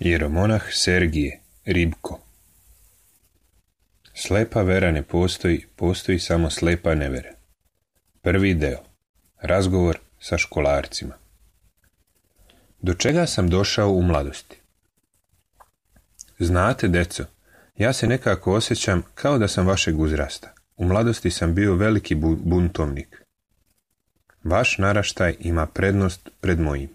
Jeromonah Sergije Ribko. Slepa vera ne postoji, postoji samo slepa nevera. Prvi deo. Razgovor sa školarcima. Do čega sam došao u mladosti? Znate, deco, ja se nekako osjećam kao da sam vašeg uzrasta. U mladosti sam bio veliki buntovnik. Vaš naraštaj ima prednost pred mojim.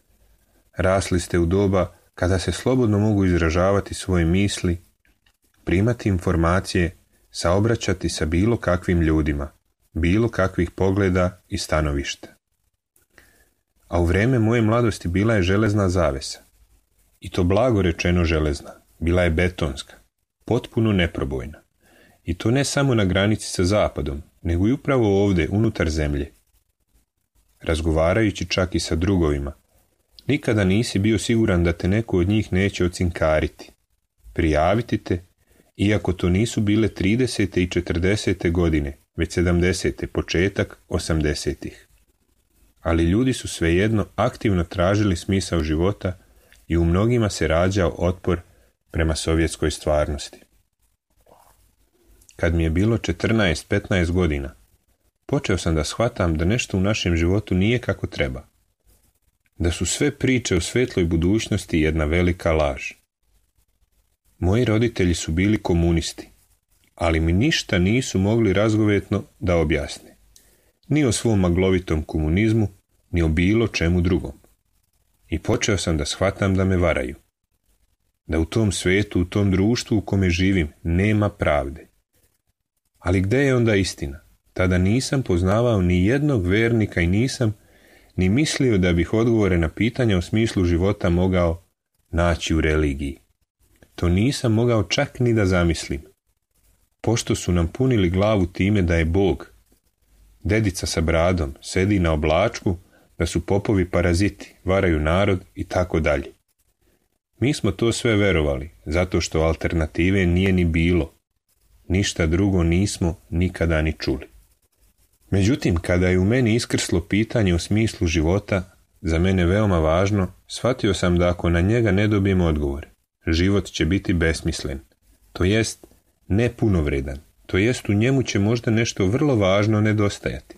Rasli ste u doba kada se slobodno mogu izražavati svoje misli, primati informacije, saobraćati sa bilo kakvim ljudima, bilo kakvih pogleda i stanovišta. A u vrijeme moje mladosti bila je železna zavesa. I to blago rečeno železna, bila je betonska, potpuno neprobojna. I to ne samo na granici sa zapadom, nego i upravo ovdje, unutar zemlje. Razgovarajući čak i sa drugovima, nikada nisi bio siguran da te neko od njih neće ocinkariti, prijaviti te, iako to nisu bile 30. i 40. godine, već 70. početak 80. Ali ljudi su svejedno aktivno tražili smisao života i u mnogima se rađao otpor prema sovjetskoj stvarnosti. Kad mi je bilo 14-15 godina, počeo sam da shvatam da nešto u našem životu nije kako treba. Da su sve priče o svetloj budućnosti jedna velika laž. Moji roditelji su bili komunisti, ali mi ništa nisu mogli razgovetno da objasne. Ni o svom maglovitom komunizmu, ni o bilo čemu drugom. I počeo sam da shvatam da me varaju. Da u tom svetu, u tom društvu u kome živim, nema pravde. Ali gde je onda istina? Tada nisam poznavao ni jednog vernika i nisam ni mislio da bih odgovore na pitanja u smislu života mogao naći u religiji. To nisam mogao čak ni da zamislim. Pošto su nam punili glavu time da je Bog, dedica sa bradom, sedi na oblačku, da su popovi paraziti, varaju narod i tako dalje. Mi smo to sve verovali, zato što alternative nije ni bilo. Ništa drugo nismo nikada ni čuli. Međutim, kada je u meni iskrslo pitanje u smislu života, za mene veoma važno, shvatio sam da ako na njega ne dobijemo odgovor, život će biti besmislen, to jest nepunovredan, to jest u njemu će možda nešto vrlo važno nedostajati.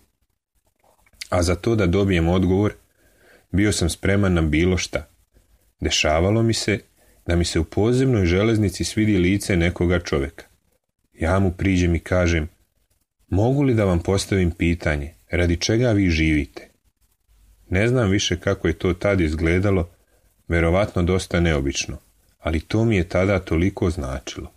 A za to da dobijem odgovor, bio sam spreman na bilo šta. Dešavalo mi se da mi se u podzemnoj železnici svidi lice nekoga čovjeka. Ja mu priđem i kažem: mogu li da vam postavim pitanje, radi čega vi živite? Ne znam više kako je to tad izgledalo, verovatno dosta neobično, ali to mi je tada toliko značilo.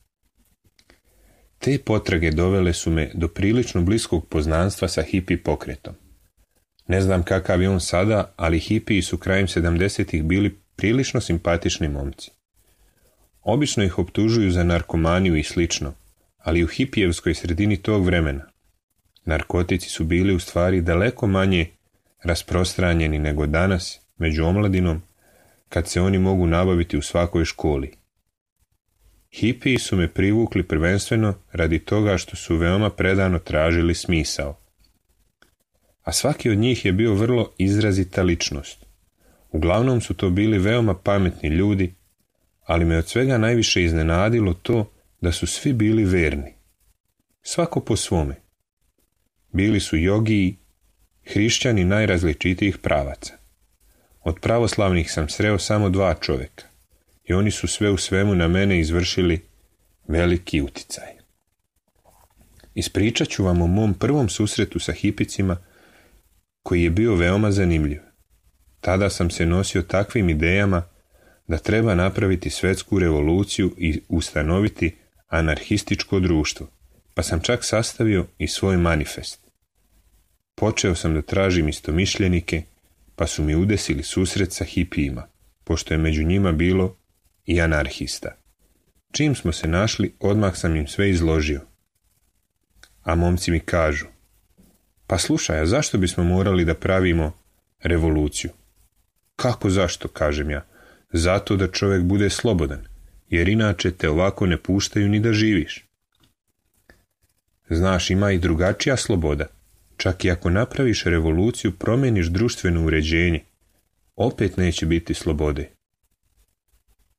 Te potrage dovele su me do prilično bliskog poznanstva sa hipi pokretom. Ne znam kakav je on sada, ali hipiji su krajem 70-ih bili prilično simpatični momci. Obično ih optužuju za narkomaniju i slično, ali u hipijevskoj sredini tog vremena narkotici su bili u stvari daleko manje rasprostranjeni nego danas među omladinom, kad se oni mogu nabaviti u svakoj školi. Hipiji su me privukli prvenstveno radi toga što su veoma predano tražili smisao. A svaki od njih je bio vrlo izrazita ličnost. Uglavnom su to bili veoma pametni ljudi, ali me od svega najviše iznenadilo to da su svi bili verni. Svako po svome. Bili su jogiji, hrišćani najrazličitijih pravaca. Od pravoslavnih sam sreo samo 2 čovjeka i oni su sve u svemu na mene izvršili veliki uticaj. Ispričat ću vam o mom prvom susretu sa hipicima, koji je bio veoma zanimljiv. Tada sam se nosio takvim idejama da treba napraviti svjetsku revoluciju i ustanoviti anarhističko društvo, pa sam čak sastavio i svoj manifest. Počeo sam da tražim istomišljenike, pa su mi udesili susret sa hipijima, pošto je među njima bilo i anarhista. Čim smo se našli, odmah sam im sve izložio. A momci mi kažu: pa slušaj, a zašto bismo morali da pravimo revoluciju? Kako zašto, kažem ja? Zato da čovjek bude slobodan, jer inače te ovako ne puštaju ni da živiš. Znaš, ima i drugačija sloboda. Čak i ako napraviš revoluciju, promijeniš društveno uređenje, opet neće biti slobode.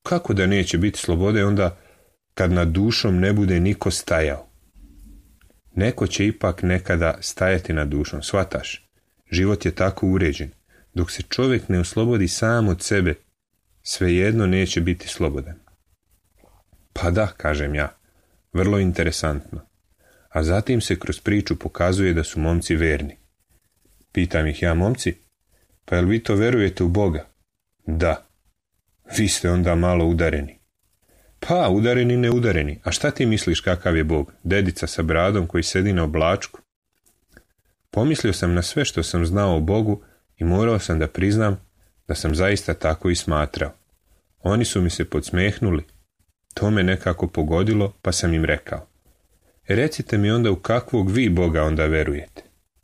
Kako da neće biti slobode onda kad nad dušom ne bude niko stajao? Neko će ipak nekada stajati nad dušom, shvataš? Život je tako uređen. Dok se čovjek ne oslobodi sam od sebe, svejedno neće biti slobodan. Pa da, kažem ja, vrlo interesantno. A zatim se kroz priču pokazuje da su momci verni. Pitam ih ja, momci, pa jel vi to verujete u Boga? Da. Vi ste onda malo udareni. Pa, udareni, ne udareni. A šta ti misliš kakav je Bog? Dedica sa bradom koji sedi na oblačku? Pomislio sam na sve što sam znao o Bogu i morao sam da priznam da sam zaista tako i smatrao. Oni su mi se podsmehnuli. To me nekako pogodilo, pa sam im rekao: recite mi onda u kakvog vi Boga onda verujete.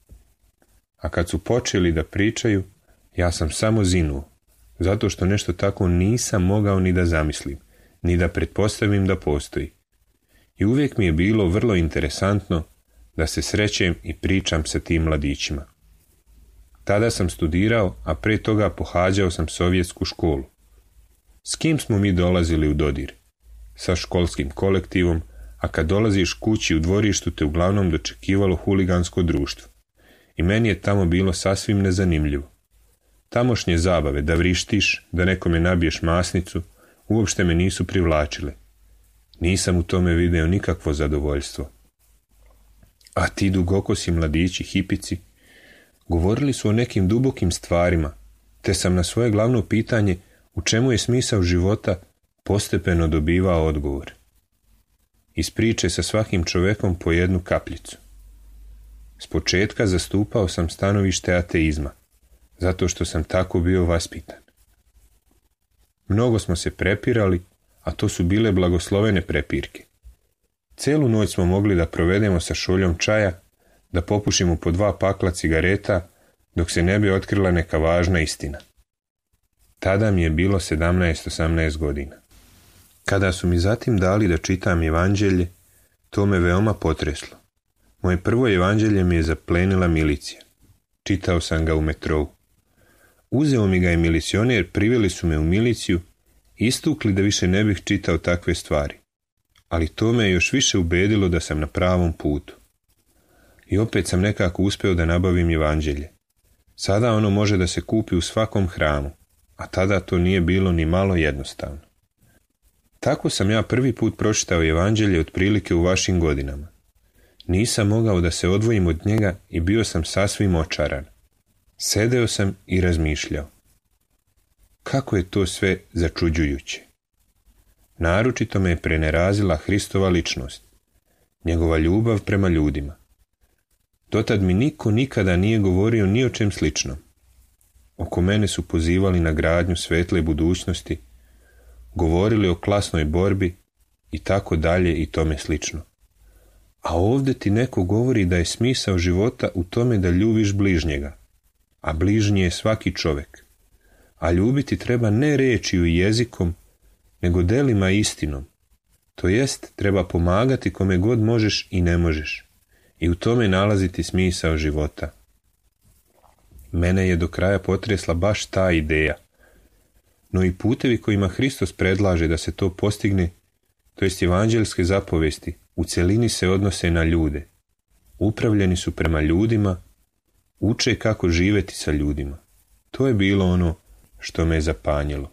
A kad su počeli da pričaju, ja sam samo zinuo, zato što nešto tako nisam mogao ni da zamislim, ni da pretpostavim da postoji. I uvijek mi je bilo vrlo interesantno da se srećem i pričam sa tim mladićima. Tada sam studirao, a pre toga pohađao sam sovjetsku školu. S kim smo mi dolazili u dodir? Sa školskim kolektivom, a kad dolaziš kući u dvorištu te uglavnom dočekivalo huligansko društvo. I meni je tamo bilo sasvim nezanimljivo. Tamošnje zabave, da vrištiš, da nekome nabiješ masnicu, uopšte me nisu privlačile. Nisam u tome video nikakvo zadovoljstvo. A ti dugokosi mladići, hipici, govorili su o nekim dubokim stvarima, te sam na svoje glavno pitanje u čemu je smisao života postepeno dobivao odgovor. Iz priče sa svakim čovekom po jednu kapljicu. S početka zastupao sam stanovište ateizma, zato što sam tako bio vaspitan. Mnogo smo se prepirali, a to su bile blagoslovene prepirke. Celu noć smo mogli da provedemo sa šoljom čaja, da popušimo po 2 pakla cigareta, dok se ne bi otkrila neka važna istina. Tada mi je bilo 17-18 godina. Kada su mi zatim dali da čitam evanđelje, to me veoma potreslo. Moje prvo evanđelje mi je zaplenila milicija. Čitao sam ga u metrou. Uzeo mi ga je milicioner, priveli su me u miliciju, istukli da više ne bih čitao takve stvari. Ali to me je još više ubedilo da sam na pravom putu. I opet sam nekako uspeo da nabavim evanđelje. Sada ono može da se kupi u svakom hramu, a tada to nije bilo ni malo jednostavno. Tako sam ja prvi put pročitao evanđelje otprilike u vašim godinama. Nisam mogao da se odvojim od njega i bio sam sasvim očaran. Sedeo sam i razmišljao. Kako je to sve začuđujuće. Naročito me je prenerazila Hristova ličnost, njegova ljubav prema ljudima. Dotad mi niko nikada nije govorio ni o čem sličnom. Oko mene su pozivali na gradnju svetle budućnosti, govorili o klasnoj borbi i tako dalje i tome slično. A ovdje ti neko govori da je smisao života u tome da ljubiš bližnjega, a bližnji je svaki čovjek. A ljubiti treba ne rečju i jezikom, nego delima i istinom. To jest, treba pomagati kome god možeš i ne možeš. I u tome nalaziti smisao života. Mene je do kraja potresla baš ta ideja. No i putevi kojima Hristos predlaže da se to postigne, to jest evanđelske zapovesti, u celini se odnose na ljude. Upravljeni su prema ljudima, uče kako živjeti sa ljudima. To je bilo ono što me je zapanjilo.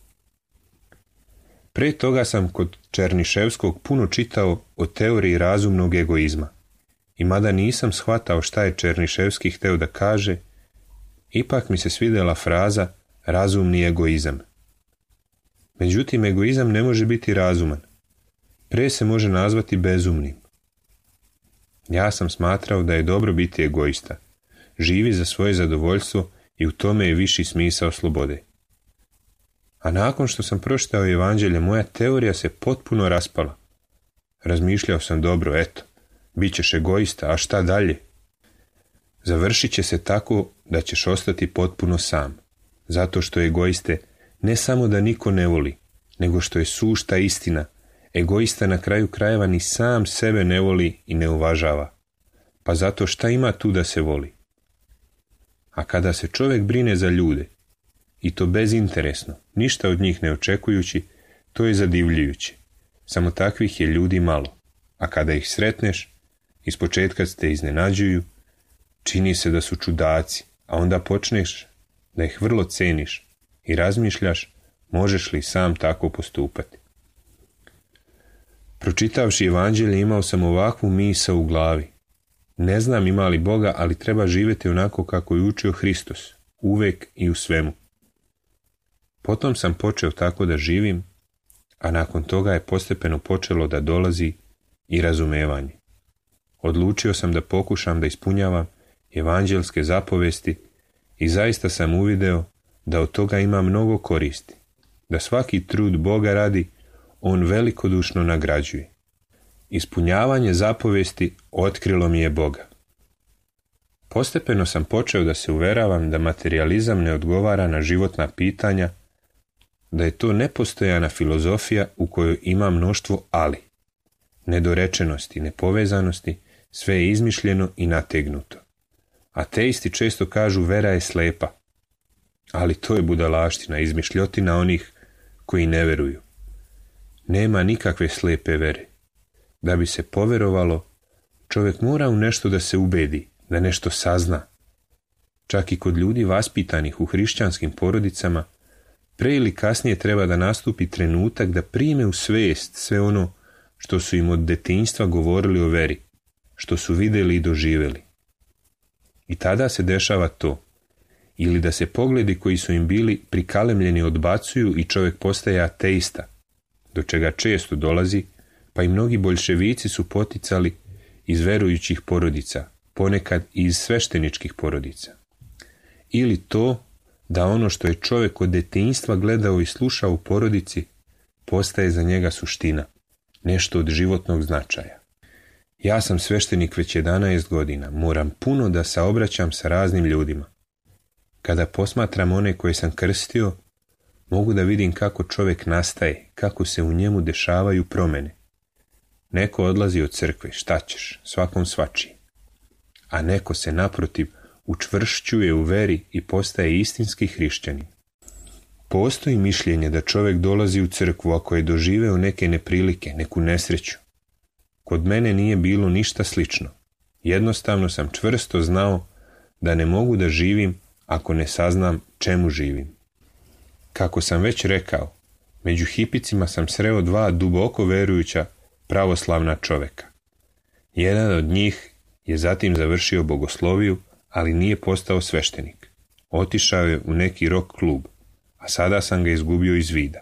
Pre toga sam kod Černiševskog puno čitao o teoriji razumnog egoizma. I mada nisam shvatao šta je Černiševski hteo da kaže, ipak mi se svidjela fraza razumni egoizam. Međutim, egoizam ne može biti razuman. Pre se može nazvati bezumnim. Ja sam smatrao da je dobro biti egoista. Živi za svoje zadovoljstvo i u tome je viši smisao slobode. A nakon što sam pročitao evanđelje, moja teorija se potpuno raspala. Razmišljao sam dobro, eto, bit ćeš egoista, a šta dalje? Završit će se tako da ćeš ostati potpuno sam, zato što egoiste ne samo da niko ne voli, nego što je sušta istina, egoista na kraju krajeva ni sam sebe ne voli i ne uvažava. Pa zato šta ima tu da se voli? A kada se čovjek brine za ljude, i to bezinteresno, ništa od njih ne očekujući, To je zadivljujuće. Samo takvih je ljudi malo, a kada ih sretneš, ispočetka te iznenađuju, čini se da su čudaci, a onda počneš da ih vrlo ceniš i razmišljaš možeš li sam tako postupati. Pročitavši evanđelje imao sam ovakvu misao u glavi. Ne znam ima li Boga, ali treba živjeti onako kako je učio Hristos, uvek i u svemu. Potom sam počeo tako da živim, a nakon toga je postepeno počelo da dolazi i razumevanje. Odlučio sam da pokušam da ispunjavam evanđelske zapovesti i zaista sam uvideo da od toga ima mnogo koristi, da svaki trud Boga radi on velikodušno nagrađuje. Ispunjavanje zapovesti otkrilo mi je Boga. Postepeno sam počeo da se uveravam da materijalizam ne odgovara na životna pitanja, da je to nepostojana filozofija u kojoj ima mnoštvo ali, nedorečenosti, nepovezanosti, sve je izmišljeno i nategnuto. Ateisti često kažu vera je slepa, ali to je budalaština, izmišljotina onih koji ne veruju. Nema nikakve slepe vere. Da bi se poverovalo, čovjek mora u nešto da se ubedi, da nešto sazna. Čak i kod ljudi vaspitanih u hrišćanskim porodicama, pre ili kasnije treba da nastupi trenutak da prime u svijest sve ono što su im od detinjstva govorili o veri, što su vidjeli i doživjeli. I tada se dešava to, ili da se pogledi koji su im bili prikalemljeni odbacuju i čovjek postaje ateista, do čega često dolazi, pa i mnogi boljševici su poticali iz verujućih porodica, ponekad i iz svešteničkih porodica. Ili to da ono što je čovjek od detinjstva gledao i slušao u porodici postaje za njega suština, nešto od životnog značaja. Ja sam sveštenik već 11 godina, moram puno da saobraćam sa raznim ljudima. Kada posmatram one koje sam krstio, mogu da vidim kako čovjek nastaje, kako se u njemu dešavaju promjene. Neko odlazi od crkve, šta ćeš, svakom svačiji. A neko se naprotiv učvršćuje u veri i postaje istinski hrišćanin. Postoji mišljenje da čovjek dolazi u crkvu ako je doživeo neke neprilike, neku nesreću. Kod mene nije bilo ništa slično. Jednostavno sam čvrsto znao da ne mogu da živim ako ne saznam čemu živim. Kako sam već rekao, među hipicima sam sreo 2 duboko verujuća pravoslavna čoveka. Jedan od njih je zatim završio bogosloviju, ali nije postao sveštenik. Otišao je u neki rock klub, a sada sam ga izgubio iz vida.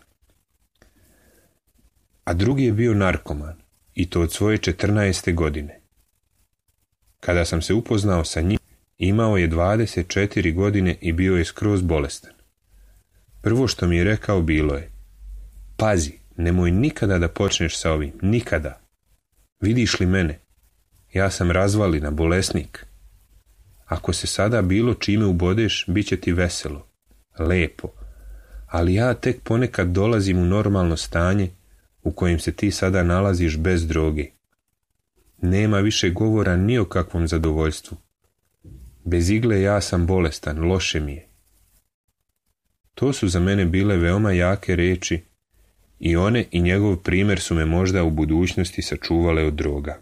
A drugi je bio narkoman, i to od svoje 14. godine. Kada sam se upoznao sa njim, imao je 24 godine i bio je skroz bolestan. Prvo što mi je rekao bilo je: pazi, nemoj nikada da počneš sa ovim, nikada. Vidiš li mene? Ja sam razvalina, bolesnik. Ako se sada bilo čime ubodeš, bit će ti veselo, lepo, ali ja tek ponekad dolazim u normalno stanje u kojem se ti sada nalaziš bez droge. Nema više govora ni o kakvom zadovoljstvu. Bez igle ja sam bolestan, loše mi je. To su za mene bile veoma jake reči i one i njegov primjer su me možda u budućnosti sačuvale od droga.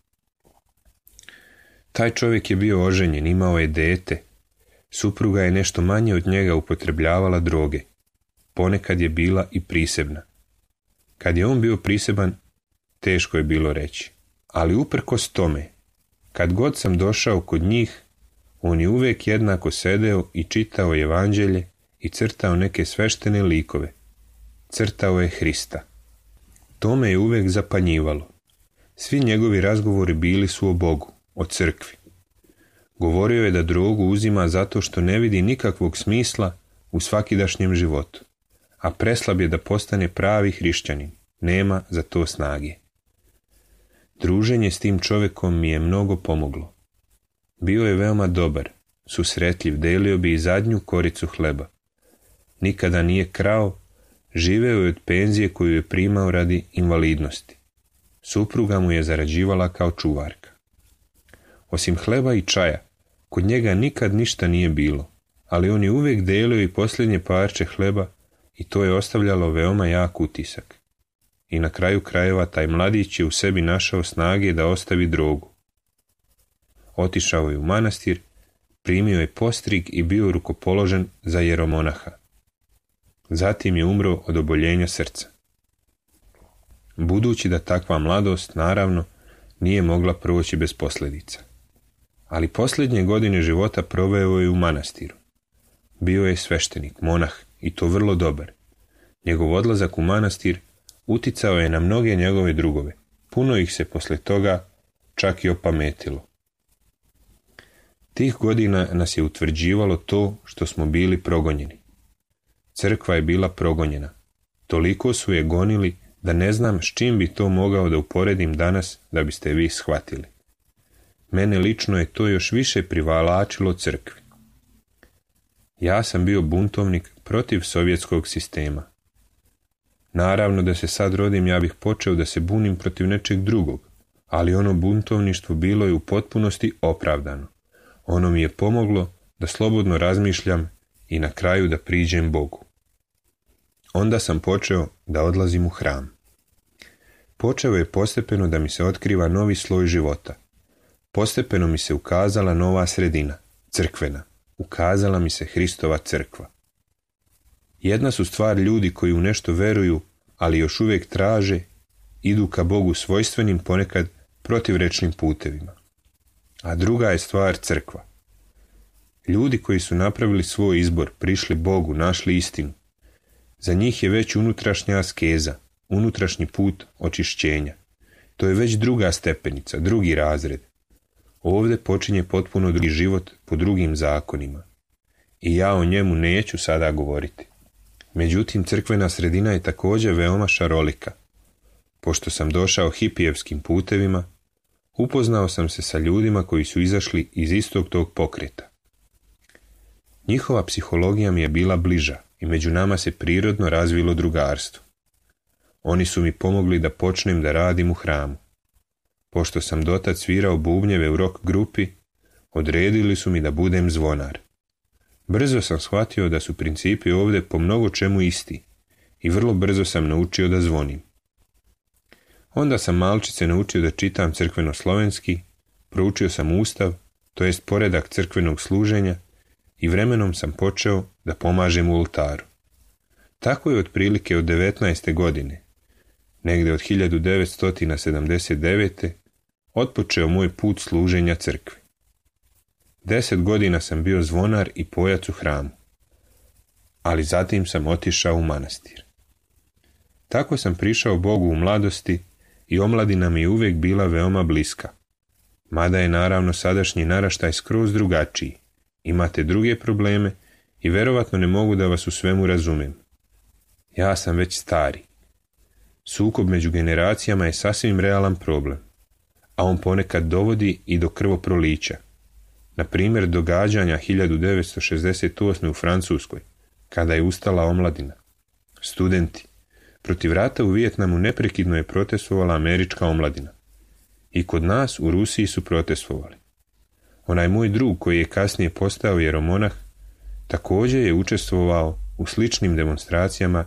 Taj čovjek je bio oženjen, imao je dete. Supruga je nešto manje od njega upotrebljavala droge. Ponekad je bila i prisebna. Kad je on bio priseban, teško je bilo reći. Ali uprkos tome, kad god sam došao kod njih, on je uvijek jednako sedeo i čitao evanđelje i crtao neke sveštene likove. Crtao je Hrista. To me je uvijek zapanjivalo. Svi njegovi razgovori bili su o Bogu, o crkvi. Govorio je da drogu uzima zato što ne vidi nikakvog smisla u svakidašnjem životu, a preslab je da postane pravi hrišćanin, nema za to snage. Druženje s tim čovjekom mi je mnogo pomoglo. Bio je veoma dobar, susretljiv, delio bi i zadnju koricu hleba. Nikada nije krao, živeo je od penzije koju je primao radi invalidnosti. Supruga mu je zarađivala kao čuvarka. Osim hleba i čaja, kod njega nikad ništa nije bilo, ali on je uvijek delio i posljednje parče hleba i to je ostavljalo veoma jak utisak. I na kraju krajeva taj mladić je u sebi našao snage da ostavi drogu. Otišao je u manastir, primio je postrig i bio rukopoložen za jeromonaha. Zatim je umro od oboljenja srca. Budući da takva mladost, naravno, nije mogla proći bez posljedica. Ali posljednje godine života proveo je u manastiru. Bio je sveštenik, monah, i to vrlo dobar. Njegov odlazak u manastir uticao je na mnoge njegove drugove. Puno ih se poslije toga čak i opametilo. Tih godina nas je utvrđivalo to što smo bili progonjeni. Crkva je bila progonjena. Toliko su je gonili da ne znam s čim bi to mogao da uporedim danas da biste vi shvatili. Mene lično je to još više privlačilo crkvi. Ja sam bio buntovnik protiv sovjetskog sistema. Naravno da se sad rodim, ja bih počeo da se bunim protiv nečeg drugog, ali ono buntovništvo bilo je u potpunosti opravdano. Ono mi je pomoglo da slobodno razmišljam i na kraju da priđem Bogu. Onda sam počeo da odlazim u hram. Počeo je postepeno da mi se otkriva novi sloj života. Postepeno mi se ukazala nova sredina, crkvena. Ukazala mi se Hristova crkva. Jedna su stvar ljudi koji u nešto veruju, ali još uvijek traže, idu ka Bogu svojstvenim, ponekad protivrečnim putevima. A druga je stvar crkva. Ljudi koji su napravili svoj izbor, prišli Bogu, našli istinu. Za njih je već unutrašnja askeza, unutrašnji put očišćenja. To je već druga stepenica, drugi razred. Ovdje počinje potpuno drugi život po drugim zakonima. I ja o njemu neću sada govoriti. Međutim, crkvena sredina je također veoma šarolika. Pošto sam došao hipijevskim putevima, upoznao sam se sa ljudima koji su izašli iz istog tog pokreta. Njihova psihologija mi je bila bliža i među nama se prirodno razvilo drugarstvo. Oni su mi pomogli da počnem da radim u hramu. Pošto sam dotad svirao bubnjeve u rock grupi, odredili su mi da budem zvonar. Brzo sam shvatio da su principi ovdje po mnogo čemu isti i vrlo brzo sam naučio da zvonim. Onda sam malčice naučio da čitam crkveno-slovenski, proučio sam ustav, to jest poredak crkvenog služenja, i vremenom sam počeo da pomažem u oltaru. Tako je otprilike od 19. godine, negdje od 1979. otpočeo moj put služenja crkvi. 10 godina sam bio zvonar i pojac u hramu, ali zatim sam otišao u manastir. Tako sam prišao Bogu u mladosti i omladina mi je uvijek bila veoma bliska. Mada je naravno sadašnji naraštaj skroz drugačiji. Imate druge probleme i verovatno ne mogu da vas u svemu razumem. Ja sam već stari. Sukob među generacijama je sasvim realan problem, a on ponekad dovodi i do krvoprolića. Na primjer događanja 1968. u Francuskoj, kada je ustala omladina. Studenti. Protiv rata u Vijetnamu neprekidno je protestovala američka omladina. I kod nas u Rusiji su protestovali. Onaj moj drug koji je kasnije postao jeromonah također je učestvovao u sličnim demonstracijama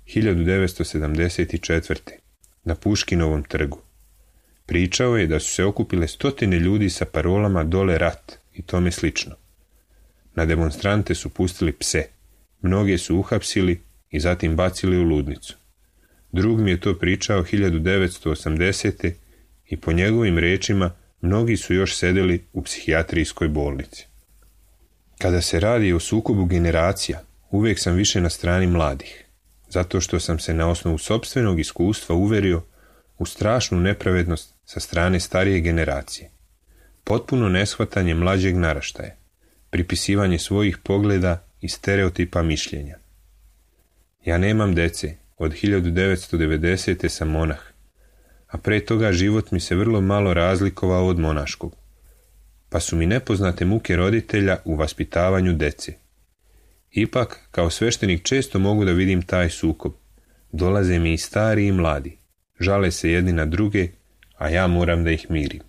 1974. na Puškinovom trgu. Pričao je da su se okupile stotine ljudi sa parolama dole rat i tome slično. Na demonstrante su pustili pse, mnoge su uhapsili i zatim bacili u ludnicu. Drug mi je to pričao 1980. i po njegovim rečima mnogi su još sedeli u psihijatrijskoj bolnici. Kada se radi o sukobu generacija, uvijek sam više na strani mladih, zato što sam se na osnovu sopstvenog iskustva uverio u strašnu nepravednost sa strane starije generacije. Potpuno neshvatanje mlađeg naraštaja, pripisivanje svojih pogleda i stereotipa mišljenja. Ja nemam dece, od 1990. sam monah, a pre toga život mi se vrlo malo razlikovao od monaškog, pa su mi nepoznate muke roditelja u vaspitavanju dece. Ipak, kao sveštenik često mogu da vidim taj sukob. Dolaze mi i stari i mladi, žale se jedni na druge, a ja moram da ih mirim.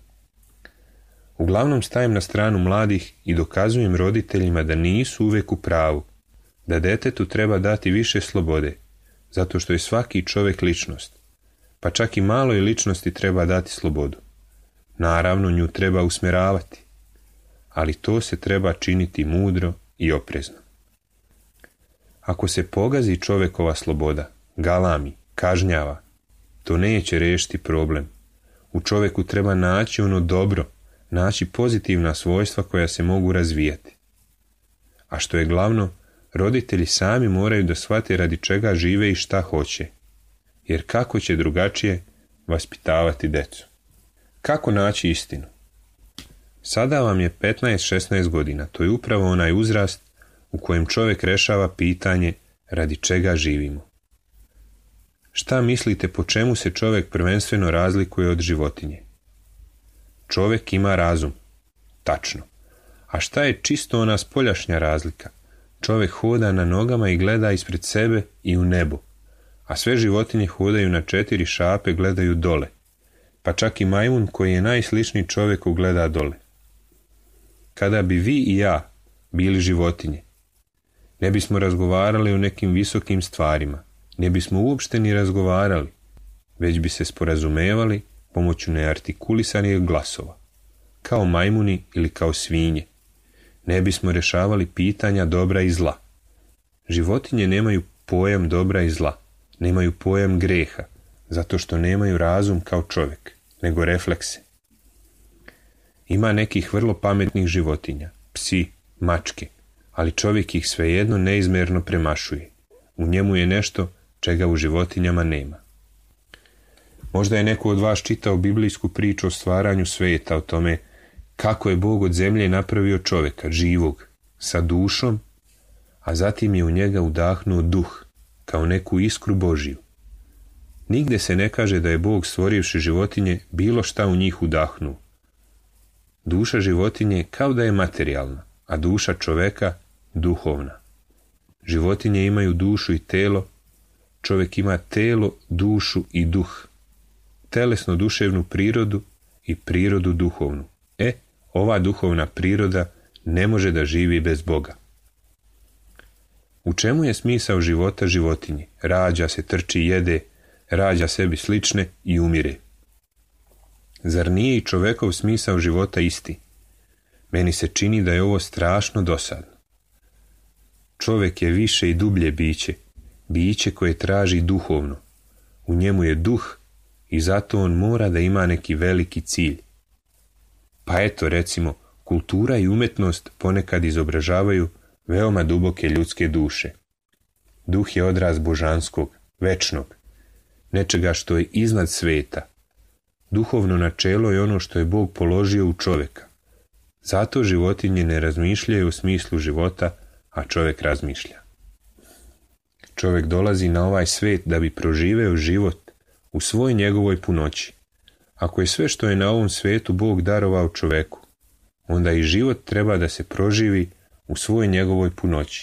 Uglavnom stajem na stranu mladih i dokazujem roditeljima da nisu uvijek u pravu, da djetetu treba dati više slobode, zato što je svaki čovjek ličnost, pa čak i maloj ličnosti treba dati slobodu. Naravno, nju treba usmjeravati, ali to se treba činiti mudro i oprezno. Ako se pogazi čovjekova sloboda, galami, kažnjava, to neće riješiti problem. U čovjeku treba naći ono dobro, naći pozitivna svojstva koja se mogu razvijati. A što je glavno, roditelji sami moraju da shvate radi čega žive i šta hoće, jer kako će drugačije vaspitavati djecu. Kako naći istinu? Sada vam je 15-16 godina, to je upravo onaj uzrast u kojem čovjek rešava pitanje radi čega živimo. Šta mislite po čemu se čovjek prvenstveno razlikuje od životinje? Čovjek ima razum. Tačno. A šta je čisto ona spoljašnja razlika? Čovjek hoda na nogama i gleda ispred sebe i u nebo, a sve životinje hodaju na 4 šape, gledaju dole. Pa čak i majmun koji je najsličniji čovjeku gleda dole. Kada bi vi i ja bili životinje, ne bismo razgovarali o nekim visokim stvarima, ne bismo uopšte ni razgovarali, već bi se sporazumevali pomoću neartikulisanih glasova, kao majmuni ili kao svinje. Ne bismo rješavali pitanja dobra i zla. Životinje nemaju pojam dobra i zla, nemaju pojam greha, zato što nemaju razum kao čovjek, nego reflekse. Ima nekih vrlo pametnih životinja, psi, mačke, ali čovjek ih svejedno neizmjerno premašuje. U njemu je nešto čega u životinjama nema. Možda je neko od vas čitao biblijsku priču o stvaranju svijeta, o tome kako je Bog od zemlje napravio čovjeka, živog, sa dušom, a zatim je u njega udahnuo duh, kao neku iskru Božiju. Nigde se ne kaže da je Bog stvorivši životinje bilo šta u njih udahnuo. Duša životinje kao da je materijalna, a duša čovjeka duhovna. Životinje imaju dušu i telo, čovjek ima telo, dušu i duh. Telesno-duševnu prirodu i prirodu duhovnu. Ova duhovna priroda ne može da živi bez Boga. U čemu je smisao života životinje? Rađa se, trči, jede, rađa sebi slične i umire. Zar nije i čovekov smisao života isti? Meni se čini da je ovo strašno dosadno. Čovjek je više i dublje biće, biće koje traži duhovno. U njemu je duh i zato on mora da ima neki veliki cilj. Pa eto, recimo, kultura i umjetnost ponekad izobražavaju veoma duboke ljudske duše. Duh je odraz božanskog, večnog, nečega što je iznad sveta. Duhovno načelo je ono što je Bog položio u čovjeka. Zato životinje ne razmišljaju u smislu života, a čovjek razmišlja. Čovjek dolazi na ovaj svet da bi proživeo život u svoj njegovoj punoći. Ako je sve što je na ovom svijetu Bog darovao čovjeku, onda i život treba da se proživi u svoj njegovoj punoći.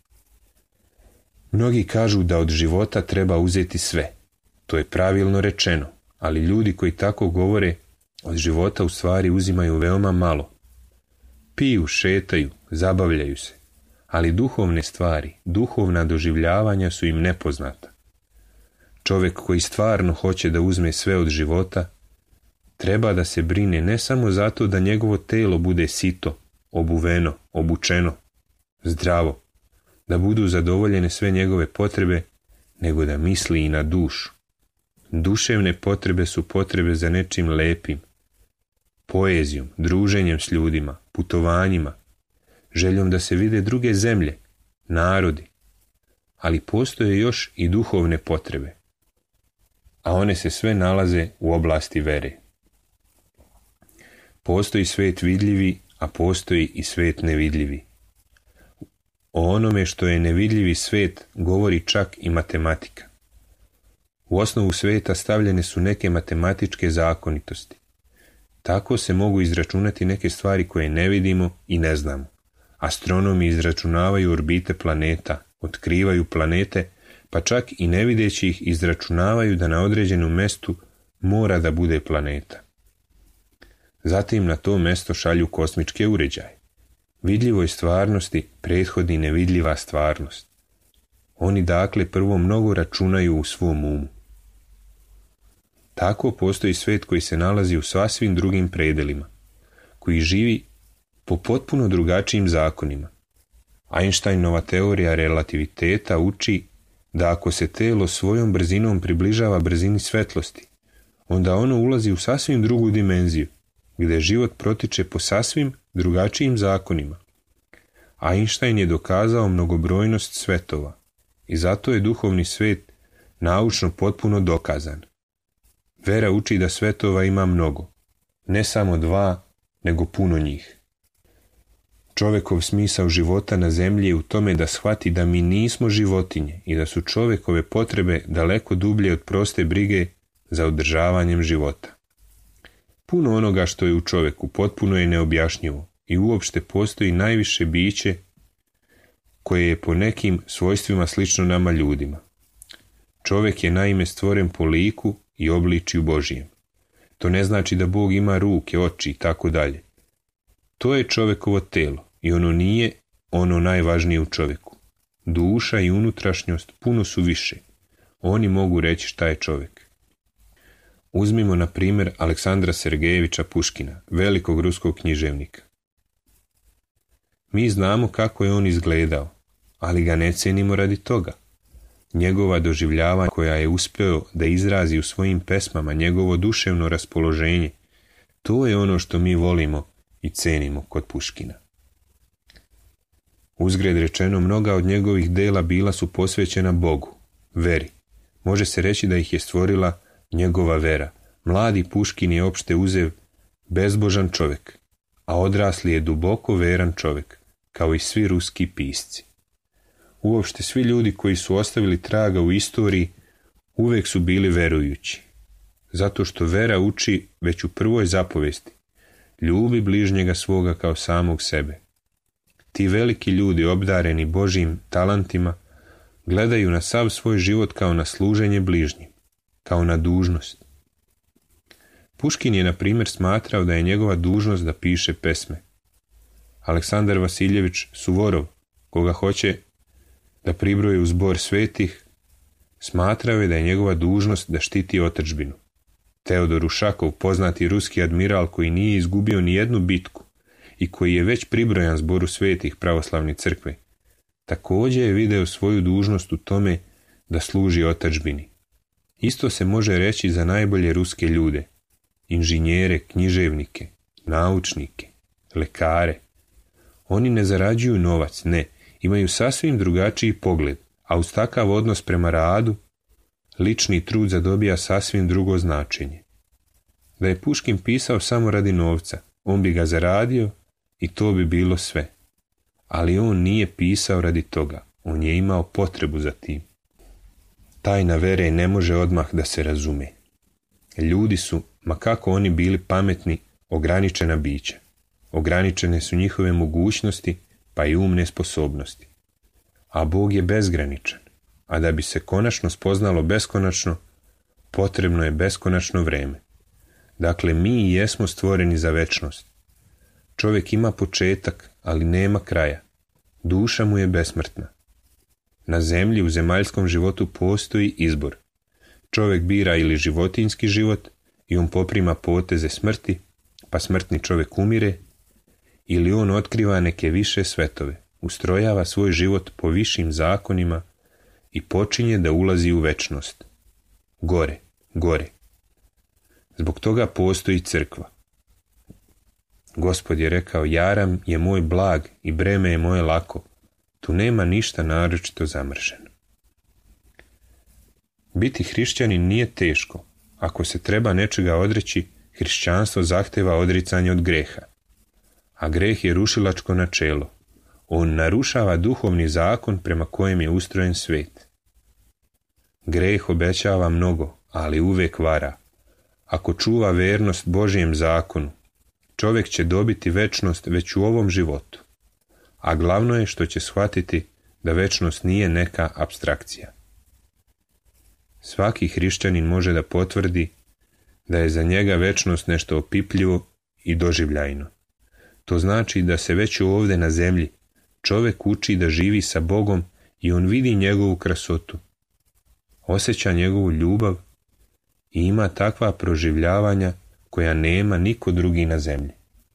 Mnogi kažu da od života treba uzeti sve. To je pravilno rečeno, ali ljudi koji tako govore od života u stvari uzimaju veoma malo. Piju, šetaju, zabavljaju se, ali duhovne stvari, duhovna doživljavanja su im nepoznata. Čovjek koji stvarno hoće da uzme sve od života, treba da se brine ne samo zato da njegovo telo bude sito, obuveno, obučeno, zdravo, da budu zadovoljene sve njegove potrebe, nego da misli i na dušu. Duševne potrebe su potrebe za nečim lepim, poezijom, druženjem s ljudima, putovanjima, željom da se vide druge zemlje, narodi, ali postoje još i duhovne potrebe, a one se sve nalaze u oblasti vere. Postoji svet vidljivi, a postoji i svet nevidljivi. O onome što je nevidljivi svet govori čak i matematika. U osnovu sveta stavljene su neke matematičke zakonitosti. Tako se mogu izračunati neke stvari koje ne vidimo i ne znamo. Astronomi izračunavaju orbite planeta, otkrivaju planete, pa čak i ne videći ih izračunavaju da na određenom mestu mora da bude planeta. Zatim na to mesto šalju kosmičke uređaje. Vidljivoj stvarnosti prethodi nevidljiva stvarnost. Oni dakle prvo mnogo računaju u svom umu. Tako postoji svijet koji se nalazi u sasvim drugim predelima, koji živi po potpuno drugačijim zakonima. Einsteinova teorija relativiteta uči da ako se telo svojom brzinom približava brzini svetlosti, onda ono ulazi u sasvim drugu dimenziju, gdje život protiče po sasvim drugačijim zakonima. Einstein je dokazao mnogobrojnost svetova i zato je duhovni svijet naučno potpuno dokazan. Vera uči da svetova ima mnogo, ne samo 2, nego puno njih. Čovjekov smisao života na zemlji je u tome da shvati da mi nismo životinje i da su čovjekove potrebe daleko dublje od proste brige za održavanjem života. Puno onoga što je u čovjeku potpuno je neobjašnjivo i uopšte postoji najviše biće koje je po nekim svojstvima slično nama ljudima. Čovjek je naime stvoren po liku i obličju Božijem. To ne znači da Bog ima ruke, oči i tako dalje. To je čovjekovo telo i ono nije ono najvažnije u čovjeku. Duša i unutrašnjost puno su više. Oni mogu reći šta je čovjek. Uzmimo na primjer Aleksandra Sergejevića Puškina, velikog ruskog književnika. Mi znamo kako je on izgledao, ali ga ne cijenimo radi toga. Njegova doživljavanja koja je uspio da izrazi u svojim pesmama, njegovo duševno raspoloženje, to je ono što mi volimo i cenimo kod Puškina. Uzgred rečeno, mnoga od njegovih dela bila su posvećena Bogu, veri. Može se reći da ih je stvorila njegova vera. Mladi Puškin je opšte uzev bezbožan čovjek, a odrasli je duboko veran čovjek, kao i svi ruski pisci. Uopšte svi ljudi koji su ostavili traga u istoriji uvijek su bili verujući. Zato što vera uči već u prvoj zapovesti: ljubi bližnjega svoga kao samog sebe. Ti veliki ljudi obdareni Božjim talentima gledaju na sav svoj život kao na služenje bližnjim, kao na dužnost. Puškin je, na primjer, smatrao da je njegova dužnost da piše pesme. Aleksandar Vasiljević Suvorov, koga hoće da pribroje u zbor svetih, smatrao je da je njegova dužnost da štiti otadžbinu. Teodor Ušakov, poznati ruski admiral koji nije izgubio ni jednu bitku i koji je već pribrojan zboru svetih pravoslavne crkve, također je video svoju dužnost u tome da služi otadžbini. Isto se može reći za najbolje ruske ljude, inženjere, književnike, naučnike, lekare. Oni ne zarađuju novac, ne, imaju sasvim drugačiji pogled, a uz takav odnos prema radu, lični trud zadobija sasvim drugo značenje. Da je Puškin pisao samo radi novca, on bi ga zaradio i to bi bilo sve. Ali on nije pisao radi toga, on je imao potrebu za tim. Tajna vere ne može odmah da se razume. Ljudi su, ma kako oni bili pametni, ograničena bića. Ograničene su njihove mogućnosti, pa i umne sposobnosti. A Bog je bezgraničan, a da bi se konačno spoznalo beskonačno, potrebno je beskonačno vreme. Dakle, mi i jesmo stvoreni za večnost. Čovjek ima početak, ali nema kraja. Duša mu je besmrtna. Na zemlji u zemaljskom životu postoji izbor. Čovjek bira ili životinjski život i on poprima poteze smrti, pa smrtni čovjek umire, ili on otkriva neke više svetove, ustrojava svoj život po višim zakonima i počinje da ulazi u večnost. Gore, gore. Zbog toga postoji crkva. Gospod je rekao: jaram je moj blag i breme je moje lako. Tu nema ništa naročito zamrženo. Biti hrišćanin nije teško. Ako se treba nečega odreći, hrišćanstvo zahteva odricanje od greha. A greh je rušilačko načelo. On narušava duhovni zakon prema kojem je ustrojen svijet. Greh obećava mnogo, ali uvijek vara. Ako čuva vernost Božjem zakonu, čovjek će dobiti večnost već u ovom životu. A glavno je što će shvatiti da večnost nije neka apstrakcija. Svaki hrišćanin može da potvrdi da je za njega večnost nešto opipljivo i doživljajno. To znači da se već ovdje na zemlji čovjek uči da živi sa Bogom i on vidi njegovu krasotu, osjeća njegovu ljubav i ima takva proživljavanja koja nema niko drugi na zemlji.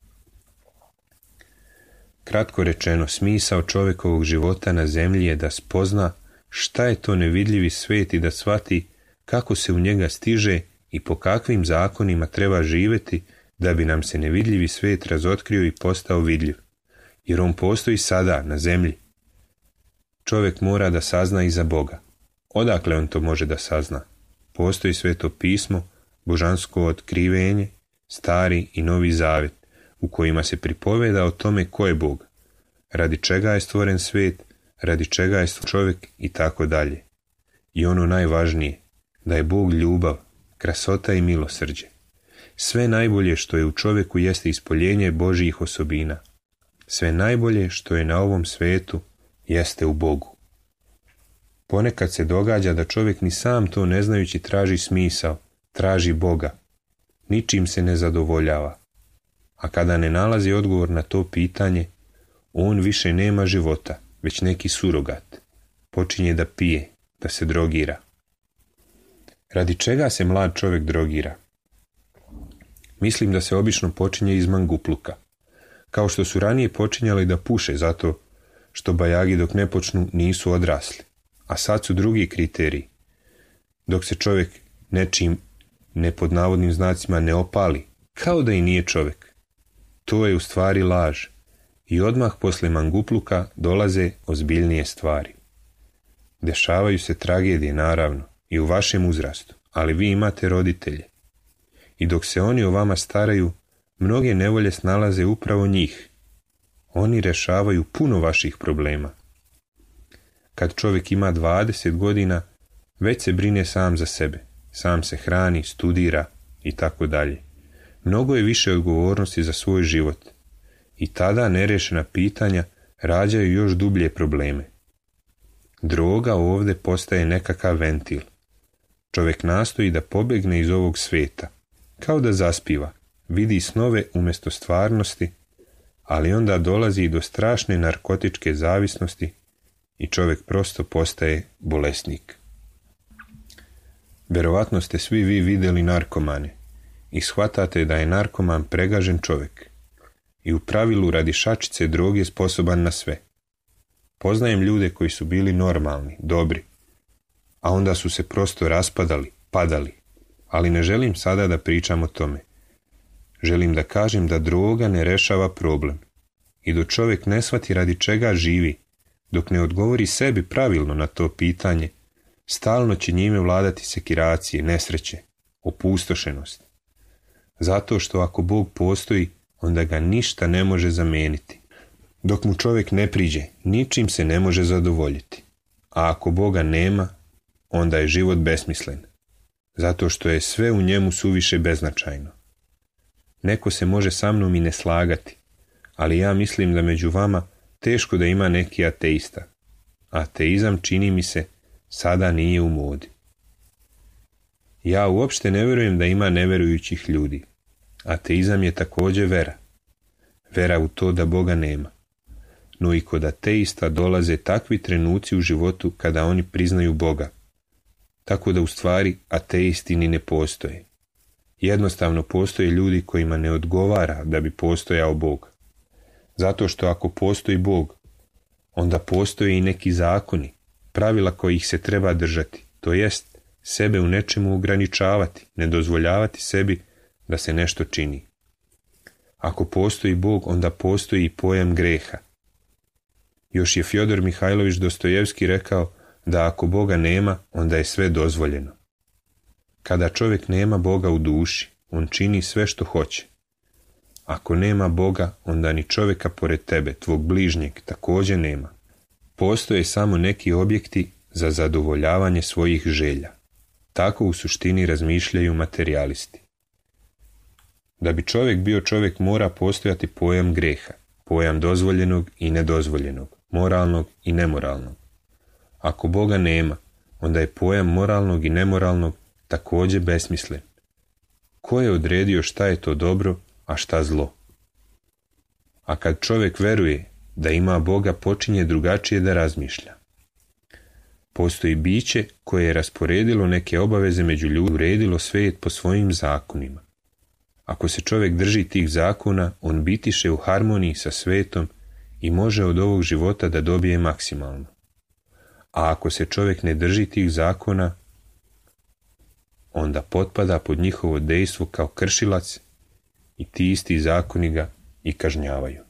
Kratko rečeno, smisao čovjekovog života na zemlji je da spozna šta je to nevidljivi svijet i da shvati kako se u njega stiže i po kakvim zakonima treba živjeti da bi nam se nevidljivi svijet razotkrio i postao vidljiv, jer on postoji sada na zemlji. Čovjek mora da sazna i za Boga. Odakle on to može da sazna? Postoji Sveto pismo, božansko otkrivenje, Stari i Novi Zavjet, u kojima se pripoveda o tome ko je Bog, radi čega je stvoren svijet, radi čega je čovjek i tako dalje. I ono najvažnije, da je Bog ljubav, krasota i milosrđe. Sve najbolje što je u čovjeku jeste ispoljenje Božjih osobina. Sve najbolje što je na ovom svijetu jeste u Bogu. Ponekad se događa da čovjek ni sam to ne znajući traži smisao, traži Boga. Ničim se ne zadovoljava. A kada ne nalazi odgovor na to pitanje, on više nema života, već neki surogat. Počinje da pije, da se drogira. Radi čega se mlad čovjek drogira? Mislim da se obično počinje iz mangupluka. Kao što su ranije počinjali da puše zato što bajagi dok ne počnu nisu odrasli. A sad su drugi kriteriji. Dok se čovjek nečim ne pod navodnim znacima ne opali, kao da i nije čovjek. To je u stvari laž. I odmah posle mangupluka dolaze ozbiljnije stvari. Dešavaju se tragedije, naravno, i u vašem uzrastu, ali vi imate roditelje. I dok se oni o vama staraju, mnoge nevolje snalaze upravo njih. Oni rešavaju puno vaših problema. Kad čovjek ima 20 godina, već se brine sam za sebe. Sam se hrani, studira i tako dalje. Mnogo je više odgovornosti za svoj život. I tada nerešena pitanja rađaju još dublje probleme. Droga ovdje postaje nekakav ventil. Čovjek nastoji da pobegne iz ovog svijeta. Kao da zaspiva, vidi snove umjesto stvarnosti, ali onda dolazi i do strašne narkotičke zavisnosti i čovjek prosto postaje bolesnik. Verovatno ste svi vi vidjeli narkomane i shvatate da je narkoman pregažen čovjek i u pravilu radi šačice droge sposoban na sve. Poznajem ljude koji su bili normalni, dobri, a onda su se prosto raspadali, padali, ali ne želim sada da pričam o tome. Želim da kažem da droga ne rešava problem i dok čovjek ne shvati radi čega živi, dok ne odgovori sebi pravilno na to pitanje, stalno će njime vladati sekiracije, nesreće, opustošenost. Zato što ako Bog postoji, onda ga ništa ne može zameniti. Dok mu čovjek ne priđe, ničim se ne može zadovoljiti. A ako Boga nema, onda je život besmislen. Zato što je sve u njemu suviše beznačajno. Neko se može sa mnom i ne slagati, ali ja mislim da među vama teško da ima neki ateista. Ateizam, čini mi se, sada nije u modi. Ja uopšte ne vjerujem da ima neverujućih ljudi. Ateizam je također vera. Vera u to da Boga nema. No i kod ateista dolaze takvi trenuci u životu kada oni priznaju Boga. Tako da u stvari ateisti ni ne postoje. Jednostavno postoje ljudi kojima ne odgovara da bi postojao Bog. Zato što ako postoji Bog, onda postoje i neki zakoni, pravila kojih se treba držati, to jest sebe u nečemu ograničavati, ne dozvoljavati sebi da se nešto čini. Ako postoji Bog, onda postoji i pojam greha. Još je Fjodor Mihajlović Dostojevski rekao da ako Boga nema, onda je sve dozvoljeno. Kada čovjek nema Boga u duši, on čini sve što hoće. Ako nema Boga, onda ni čovjeka pored tebe, tvog bližnjeg, također nema. Postoje samo neki objekti za zadovoljavanje svojih želja. Tako u suštini razmišljaju materijalisti. Da bi čovjek bio čovjek, mora postojati pojam greha, pojam dozvoljenog i nedozvoljenog, moralnog i nemoralnog. Ako Boga nema, onda je pojam moralnog i nemoralnog također besmislen. Ko je odredio šta je to dobro, a šta zlo? A kad čovjek veruje da ima Boga, počinje drugačije da razmišlja. Postoji biće koje je rasporedilo neke obaveze među ljudi, uredilo svijet po svojim zakonima. Ako se čovjek drži tih zakona, on bitiše u harmoniji sa svetom i može od ovog života da dobije maksimalno. A ako se čovjek ne drži tih zakona, onda potpada pod njihovo dejstvo kao kršilac i ti isti zakoni ga i kažnjavaju.